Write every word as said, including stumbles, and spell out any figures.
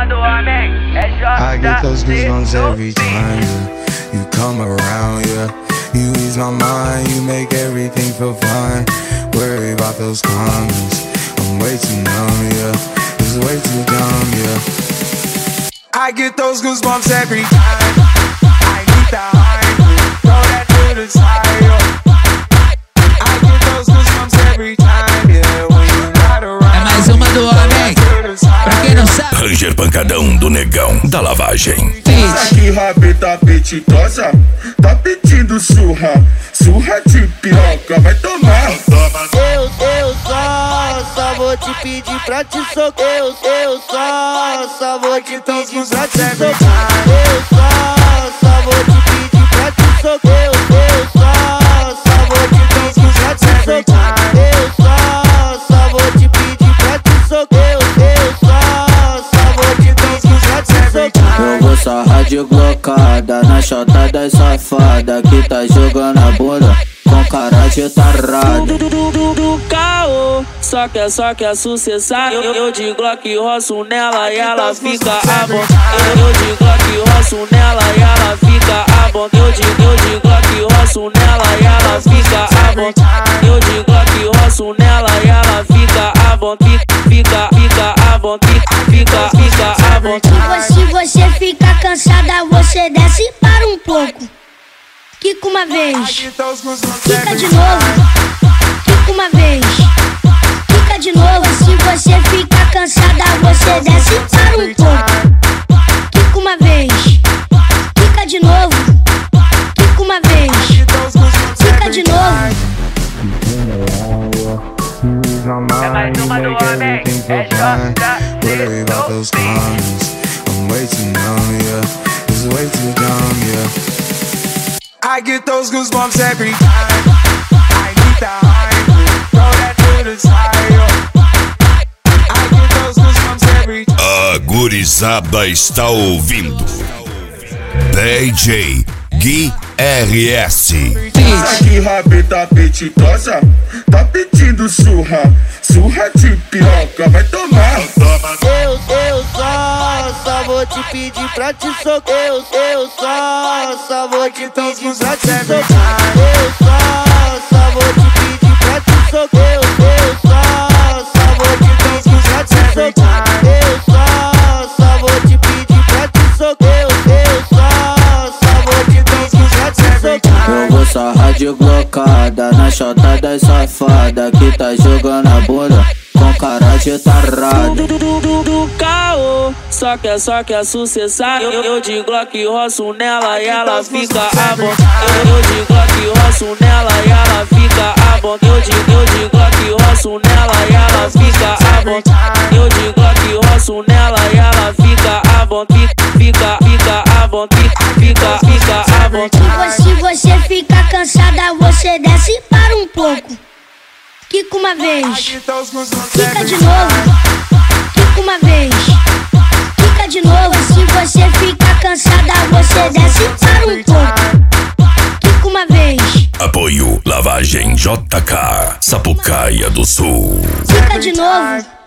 uma do homem é J. I get those goosebumps every time you come around, yeah. You ease my mind, you make everything feel fine. Worry about those comments, I'm way too numb, yeah. It's way too dumb, yeah. I get those goosebumps every time I need the hype, throw that to the side, yeah. I get those goosebumps every time, yeah. When you're not around. É mais uma do homem. Pra quem não sabe, Ranger Pancadão do Negão da Lavagem. Essa que rabeta apetitosa tá pedindo surra, surra de piroca, vai tomar. Eu, eu só, só vou te pedir pra te socar. Eu, eu só, só vou te pedir pra te socar. Eu só, só vou te pedir pra te socar. Eu, eu só, só vou te pedir pra te socar. Eu só, só vou te pedir pra te socar. Eu, eu só, só vou te pedir pra te socar. Eu vou sarrar de glocada na chota das safada que tá jogando a bunda com cara de tarada. Do, do, do, do, do caô, só quer, só quer sucessar. Eu, eu de Glock roço nela e ela fica a bom. Eu, eu de Glock roço nela e ela fica a bom. Eu de, eu de Glock roço nela e ela fica a bom. Eu de Glock roço nela e ela fica a bom. Fica, fica, fica a bom. Fica, fica, fica a bom. Se você ficar cansada, você desce para um pouco. Quica uma vez, quica de novo, quica uma vez, quica de novo. Se você ficar cansada, você desce para um pouco. Quica uma vez, quica de novo, quica uma vez, quica de novo. É mais uma do homem é J. Worry about those comments, I'm way too numb, yeah. It's way too dumb, yeah. I get those goosebumps every time I need the hype, throw that to the side, yeah. I get those goosebumps every time. A gurizada está ouvindo D J Gui R S. Essa que rabeta apetitosa tá pedindo surra, surra de piroca, vai tomar. Eu, eu só, só vou te pedir pra te socar. Eu, eu só, só vou te pedir pra te socar. Eu só, só vou te pedir pra te socar. Eu, eu só, só vou te pedir pra te socar. Eu só, só vou te pedir pra te socar. Eu, eu só, só vou te pedir pra te socar. Eu vou sarrar de glocada na chota das safada que tá jogando a bunda com cara de tarada. Do, do, do, do, do caô, só quer, só quer sucessar. Eu, eu de Glock roço nela e ela fica a bom. Eu, eu de Glock roço nela e ela fica a bom. Eu de, eu de Glock roço nela e ela fica a bom. Eu de Glock roço nela e ela fica a bom. Fica, fica, fica a bom. Fica, fica, fica a bom. Se você ficar cansada, você desce para um pouco. Quica uma vez, quica de novo, quica uma vez, quica de novo. Se você ficar cansada, você desce para um pouco. Quica uma vez, Apoio Lavagem J K, Sapucaia do Sul. quica de novo.